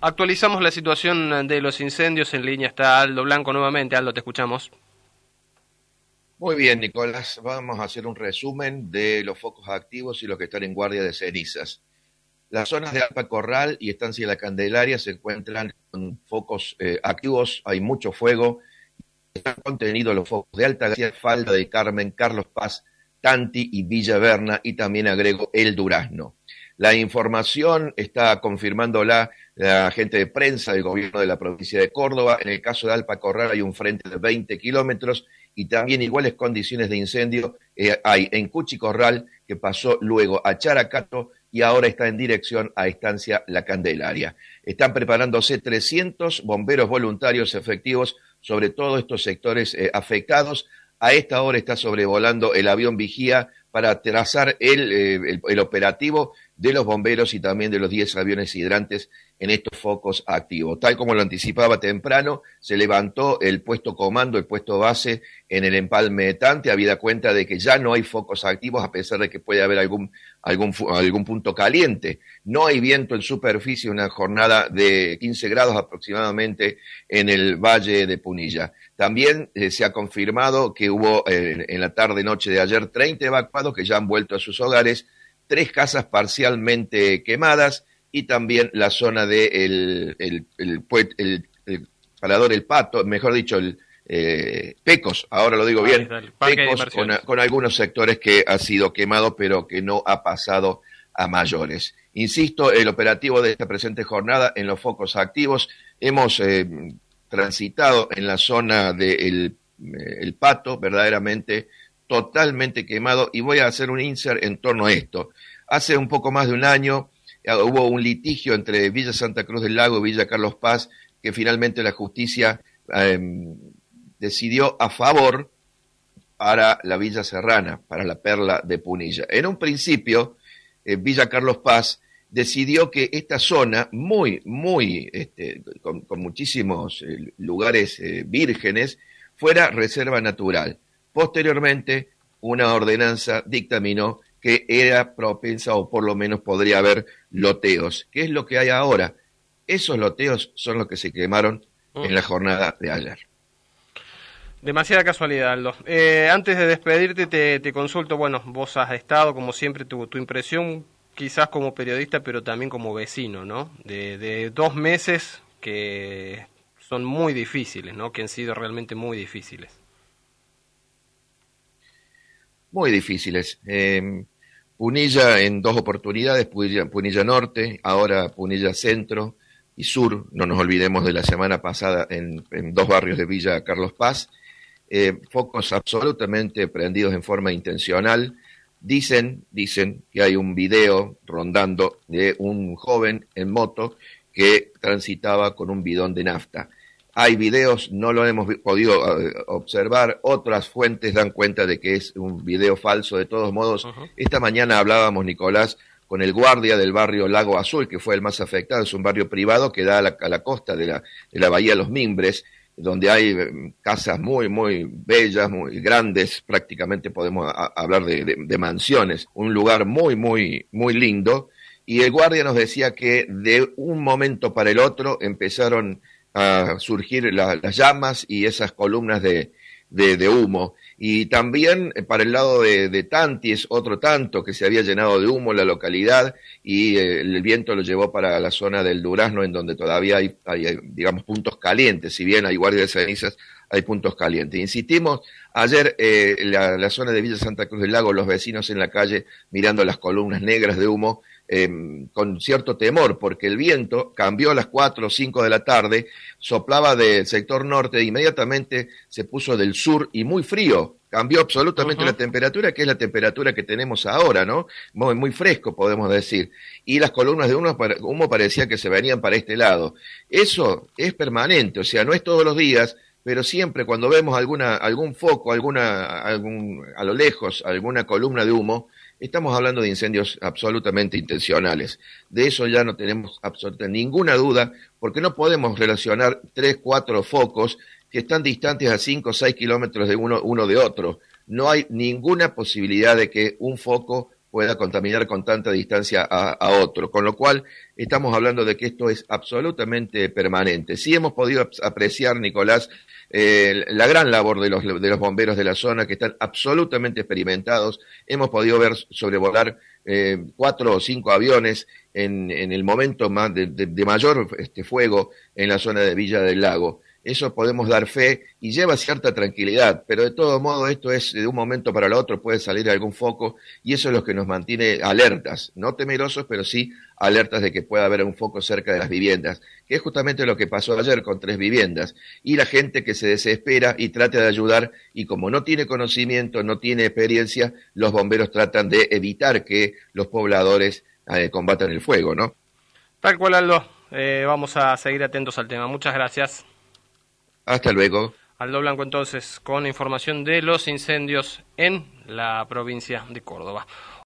Actualizamos la situación de los incendios. En línea está Aldo Blanco nuevamente. Aldo, te escuchamos. Muy bien, Nicolás. Vamos a hacer un resumen de los focos activos y los que están en guardia de cenizas. Las zonas de Alpa Corral y Estancia La Candelaria se encuentran con focos activos, hay mucho fuego. Están contenidos los focos de Alta Gracia, Falda de Carmen, Carlos Paz, Tanti y Villa Berna, y también agrego El Durazno. La información está confirmándola la gente de prensa del gobierno de la provincia de Córdoba. En el caso de Alpa Corral hay un frente de 20 kilómetros y también iguales condiciones de incendio hay en Cuchicorral, que pasó luego a Characato y ahora está en dirección a Estancia La Candelaria. Están preparándose 300 bomberos voluntarios efectivos sobre todos estos sectores afectados. A esta hora está sobrevolando el avión Vigía para trazar el operativo de los bomberos y también de los 10 aviones hidrantes en estos focos activos. Tal como lo anticipaba temprano, se levantó el puesto comando, el puesto base en el empalme de Tante, habida cuenta de que ya no hay focos activos, a pesar de que puede haber algún punto caliente. No hay viento en superficie, una jornada de 15 grados aproximadamente en el Valle de Punilla. También se ha confirmado que hubo en la tarde-noche de ayer 30 evacuados que ya han vuelto a sus hogares, 3 casas parcialmente quemadas y también la zona de el Parador El Pato, mejor dicho, Pecos, ahora lo digo bien, Pecos con algunos sectores que ha sido quemado pero que no ha pasado a mayores. Insisto, el operativo de esta presente jornada en los focos activos, hemos transitado en la zona de el Pato, verdaderamente totalmente quemado, y voy a hacer un insert en torno a esto. Hace un poco más de un año hubo un litigio entre Villa Santa Cruz del Lago y Villa Carlos Paz, que finalmente la justicia decidió a favor para la Villa Serrana, para la Perla de Punilla. En un principio, Villa Carlos Paz decidió que esta zona, con muchísimos lugares vírgenes, fuera reserva natural. Posteriormente, una ordenanza dictaminó que era propensa o por lo menos podría haber loteos. ¿Qué es lo que hay ahora? Esos loteos son los que se quemaron en la jornada de ayer. Demasiada casualidad, Aldo. Antes de despedirte, te consulto, bueno, vos has estado, como siempre, tu impresión, quizás como periodista, pero también como vecino, ¿no? De 2 meses que son muy difíciles, ¿no? Que han sido realmente muy difíciles. Muy difíciles. Punilla en 2 oportunidades, Punilla Norte, ahora Punilla Centro y Sur, no nos olvidemos de la semana pasada en 2 barrios de Villa Carlos Paz, focos absolutamente prendidos en forma intencional. Dicen que hay un video rondando de un joven en moto que transitaba con un bidón de nafta. Hay videos, no lo hemos podido observar, otras fuentes dan cuenta de que es un video falso. De todos modos, esta mañana hablábamos, Nicolás, con el guardia del barrio Lago Azul, que fue el más afectado. Es un barrio privado que da a la costa de la bahía Los Mimbres, donde hay casas muy, muy bellas, muy grandes, prácticamente podemos hablar de mansiones, un lugar muy, muy, muy lindo. Y el guardia nos decía que de un momento para el otro empezaron a surgir las llamas y esas columnas de humo. Y también para el lado de Tanti es otro tanto que se había llenado de humo la localidad, y el viento lo llevó para la zona del Durazno, en donde todavía hay digamos, puntos calientes. Si bien hay guardia de cenizas, hay puntos calientes. Insistimos, ayer la zona de Villa Santa Cruz del Lago, los vecinos en la calle mirando las columnas negras de humo, con cierto temor, porque el viento cambió a las 4 o 5 de la tarde, soplaba del sector norte e inmediatamente se puso del sur y muy frío, cambió absolutamente la temperatura, que es la temperatura que tenemos ahora, ¿no? Muy, muy fresco, podemos decir. Y las columnas de humo parecía que se venían para este lado. Eso es permanente, o sea, no es todos los días, pero siempre cuando vemos algún foco, a lo lejos, alguna columna de humo, estamos hablando de incendios absolutamente intencionales. De eso ya no tenemos absolutamente ninguna duda, porque no podemos relacionar 3, 4 focos que están distantes a 5 o 6 kilómetros de uno de otro. No hay ninguna posibilidad de que un foco pueda contaminar con tanta distancia a otro. Con lo cual, estamos hablando de que esto es absolutamente permanente. Sí hemos podido apreciar, Nicolás, la gran labor de los bomberos de la zona, que están absolutamente experimentados. Hemos podido ver sobrevolar 4 o 5 aviones en el momento más de mayor fuego en la zona de Villa del Lago. Eso podemos dar fe y lleva cierta tranquilidad, pero de todo modo esto es de un momento para el otro, puede salir algún foco y eso es lo que nos mantiene alertas, no temerosos, pero sí alertas de que pueda haber un foco cerca de las viviendas, que es justamente lo que pasó ayer con 3 viviendas. Y la gente que se desespera y trata de ayudar y como no tiene conocimiento, no tiene experiencia, los bomberos tratan de evitar que los pobladores combatan el fuego, ¿no? Tal cual, Aldo. Vamos a seguir atentos al tema. Muchas gracias. Hasta luego. Aldo Blanco, entonces, con información de los incendios en la provincia de Córdoba.